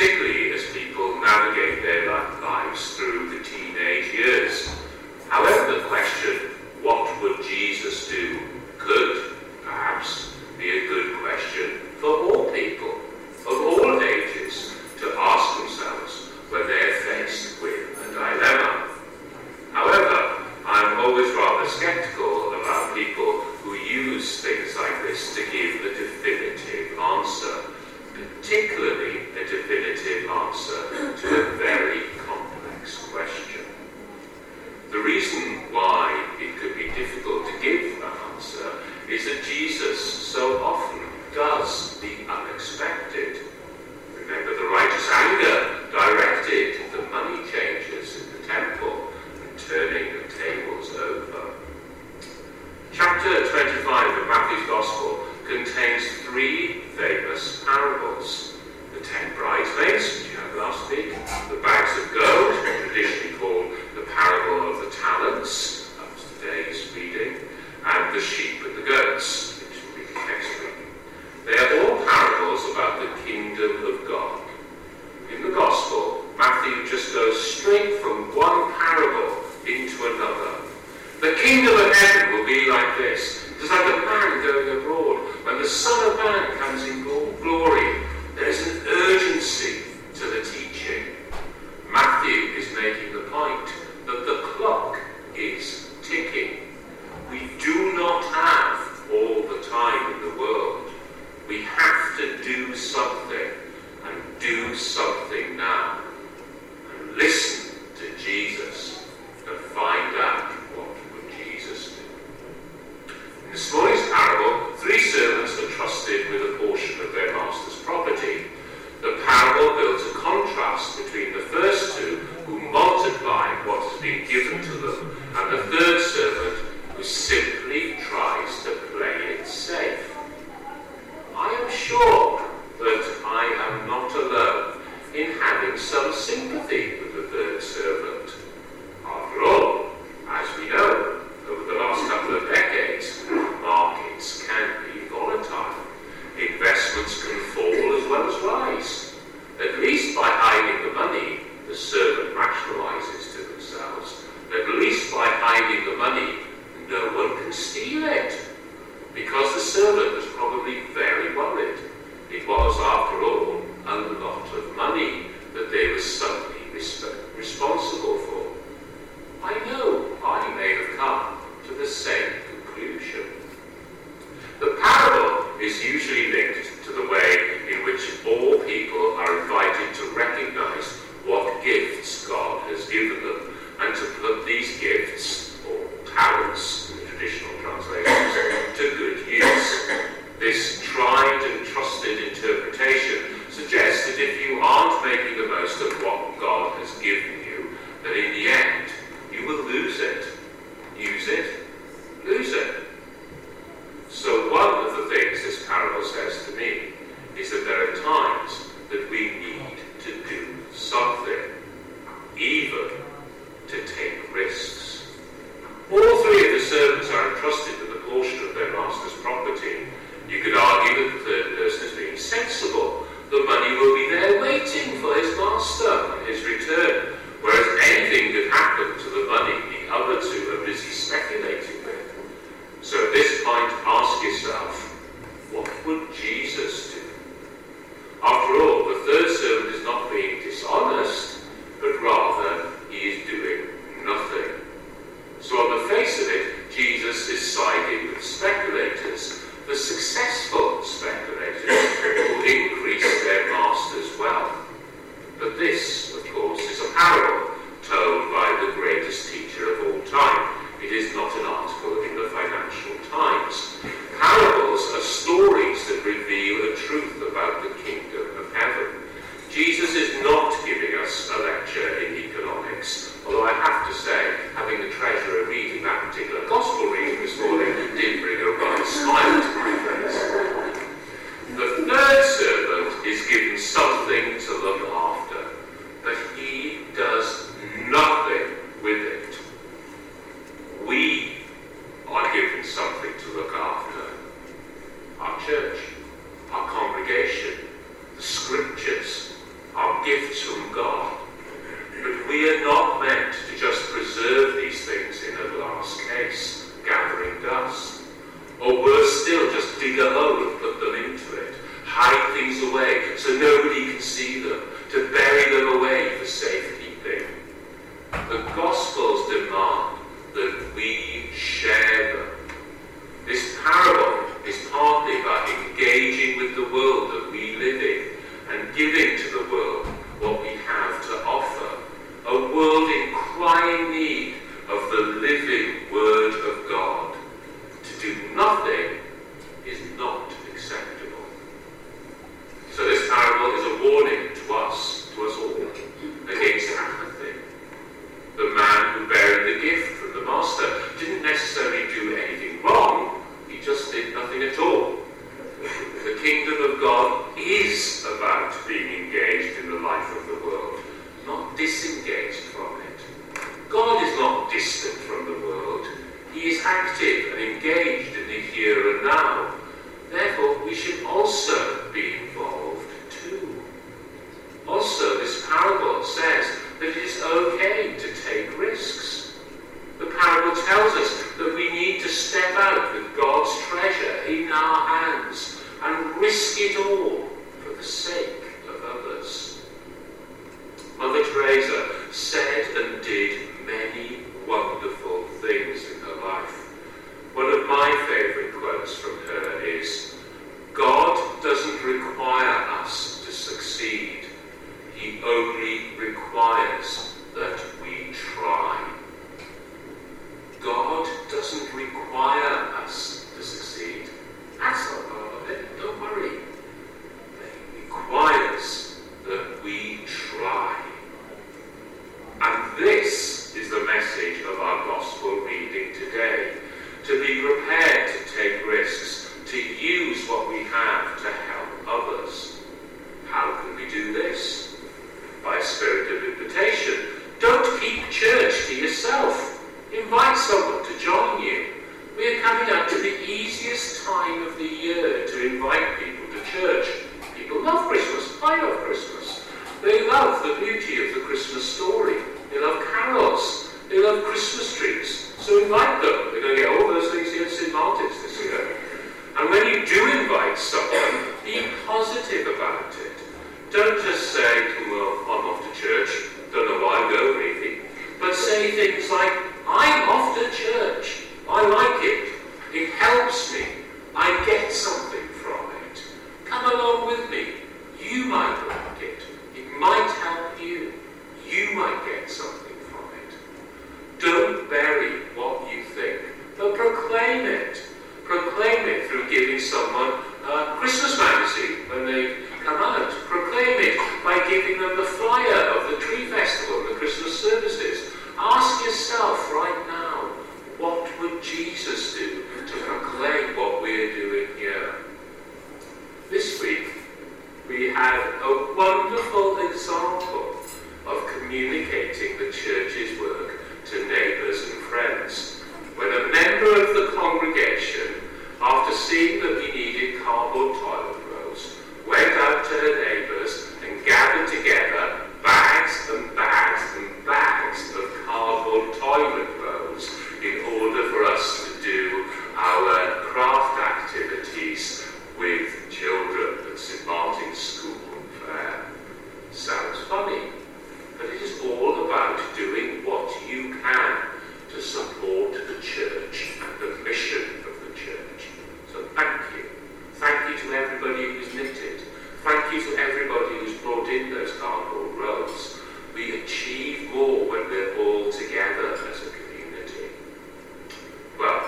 particularly as people navigate their lives through the teenage years. However, the question, what would Jesus do, could perhaps be a good question for all people of all ages to ask themselves when they're faced with a dilemma. However, I'm always rather sceptical about people who use things like this to give a definitive answer, particularly a definitive answer to a very complex question. The reason why it could be difficult to give an answer is that Jesus so often does the unexpected. Remember, the righteous anger directed the money changers in the temple and turning the tables over. Chapter 25 of Matthew's Gospel contains 3 famous parables. The 10 bridesmaids, which you had last week, the bags of gold, traditionally called the parable of the talents, that was today's reading, and the sheep and the goats, which will be next week. They are all parables about the kingdom of God. In the Gospel, Matthew just goes straight from one parable into another. The kingdom of heaven will be like this. It's like a man going abroad. When the Son of Man comes in glory, there is an urgency to the teaching. Matthew is making the point that the clock is ticking. We do not have all the time in the world. We have to do something, and do something now. And listen to Jesus and find out what would Jesus do. In this morning's parable, 3 servants are trusted with a portion of their master's property. The parable builds a contrast between the first 2 who multiply what has been given to them, and the third servant who simply tries to play it safe. I am sure that I am not alone in having some sympathy with the third servant. After all, as we know, over the last couple of decades, markets can be volatile. Investments can fall as well as rise. At least by hiding the money, the servant rationalizes to themselves. At least by hiding the money, no one can steal it. Because the servant was probably very worried. It was, after all, a lot of money that they were suddenly responsible for. I know I may have come to the same conclusion. The parable is usually linked to the way in which all people are invited to recognize what gifts God has given them, and to put these gifts, or talents in the traditional translations, to good use. This tried and trusted interpretation suggests that if you aren't making the most of what God has given you, that in the end you will lose it. Use it, lose it. So one of the things this parable says to me is that there are times that we need to do something, even to take risks. All 3 of the servants are entrusted with a portion of their master's property. You could argue that the third person is being sensible. The money will be there waiting for his master on his return, whereas anything could happen to the money the other 2 are busy speculating with. So at this point, ask yourself, what would Jesus do? After all, the third servant is not being dishonest, but rather he is doing nothing. So on the face of it, Jesus is siding with speculators, the successful speculators who increase their master's wealth. But this, of course, is a parable told by the greatest teacher of all time. It is not an article in the Financial Times. Parables are stories that reveal a truth about the kingdom of heaven. Jesus is not giving us a lecture in economics, although I have to say, having the treasure of reading that particular gospel reading this morning did bring a bright smile to my face. The third servant is given something to look after. are gifts from God. But we are not meant to just preserve these things in a glass case, gathering dust. Or worse still, just dig a hole and put them into it. Hide things away so nobody can see them. To bury them away for safekeeping. The Gospels demand that we share them. This parable is partly about engaging with the world that we live in and giving to the world what we have to offer. A world in crying need of the living Word of God. To do nothing is not acceptable. So this parable is a warning to us all, against apathy. The man who buried the gift from the master didn't necessarily do anything wrong, he just did nothing at all. The kingdom of God is about being engaged in the life of the world, not disengaged from it. God is not distant from the world. He is active and engaged in the here and now. Therefore, we should also be involved too. Also, this parable says that it is okay to take risks. The parable tells us that we need to step out with God's treasure in our hands and risk it all for the sake of others. Mother Teresa said and did many wonderful things in her life. One of my favourite quotes from her is, "God doesn't require us to succeed. He only requires that we try." God doesn't require us to succeed. That's not part of it. Don't worry. He requires that we try. And this is the message of our gospel reading today. To be prepared to take risks, to use what we have to help others. How can we do this? By a spirit of invitation. Don't keep church to yourself. Invite someone to join you. We are coming up to the easiest time of the year to invite people to church. People love Christmas. I love Christmas. They love the beauty of the Christmas story. They love carols. They love Christmas trees. So invite them. They're going to get all those things here at St. Martin's this year. And when you do invite someone, be positive about it. Don't just say, "Well, I'm off to church. Don't know why I go, really." But say things like, "I'm off to church. I like it. It helps me. I get something from it. Come along with me. You might like it. It might help you. You might get something from it." Don't bury what you think, but proclaim it. Proclaim it through giving someone a Christmas magazine when they come out. Proclaim it by giving them the flyer of the tree festival and the Christmas services. Ask yourself right now, what would Jesus do to proclaim what we're doing here? This week, we had a wonderful example of communicating the church's work to neighbours and friends. When a member of the congregation, after seeing that we needed cardboard toilet rolls, went out to her neighbours and gathered together bags and bags and bags of cardboard toilet rolls in order for us to do our craft activities with children at St. Martin's School Fair. Sounds funny, but it is all about doing what you can to support the church and the mission of the church. So thank you. Thank you to everybody who's knitted. Thank you to everybody who's brought in those cardboard rolls. We achieve more when we're all together as a community. Well,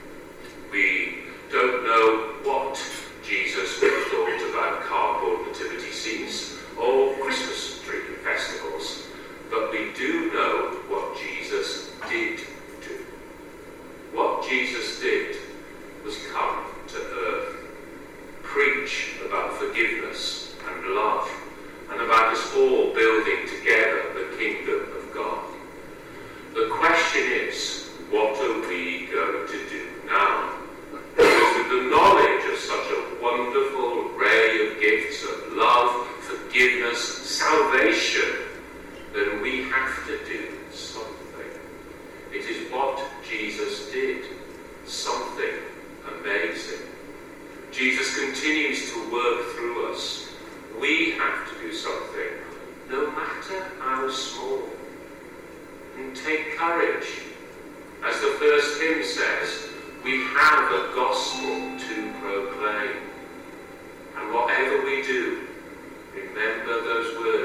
we don't know what Jesus would have thought about cardboard nativity scenes or Christmas tree festivals, but we do know what Jesus did do. What Jesus did was come to earth, preach about forgiveness and love, and about us all building together the kingdom of God. The question is, what are we going to do now? Because with the knowledge of such a wonderful array of gifts of love, forgiveness, salvation, salvation, then we have to do something. It is what Jesus did, something amazing. Jesus continues to work through us. We have to do something, no matter how small. And take courage. As the first hymn says, we have a gospel to proclaim. And whatever we do, remember those words